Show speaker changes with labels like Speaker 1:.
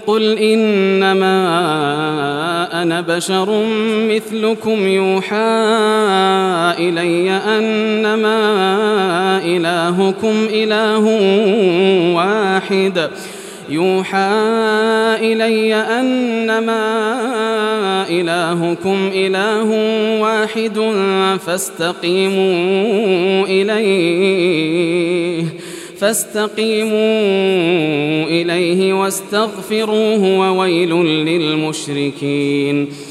Speaker 1: قل إنما أنا بشر مثلكم يوحى إلي أنما إلهكم إله واحد فاستقيموا إليه واستغفروه وويل للمشركين